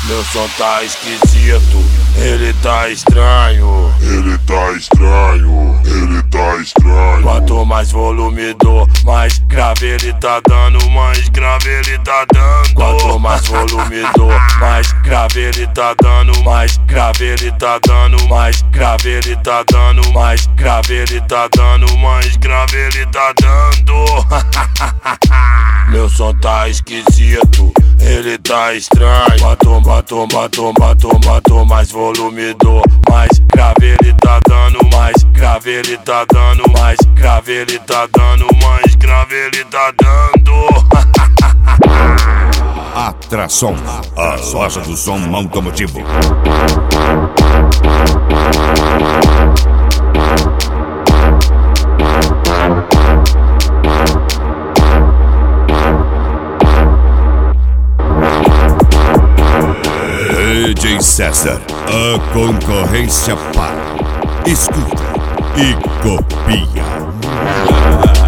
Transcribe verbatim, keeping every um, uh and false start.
Meu som tá esquisito, ele tá estranho. Ele tá estranho, ele tá estranho. Quanto mais volume dou, mais grave ele tá dando, mais grave ele tá dando. Quanto mais volume dou, mais grave ele tá dando, mais grave ele tá dando, mais grave ele tá dando, mais grave ele tá dando, mais grave ele tá dando. Meu som tá esquisito, ele tá estranho. Quanto, quanto, quanto, quanto, quanto mais volume dou, mais grave ele tá dando, mais grave ele tá dando, mais grave ele tá dando, mais grave ele tá dando. Atração, a loja do som automotivo. D J César, a concorrência para. Escuta e copia.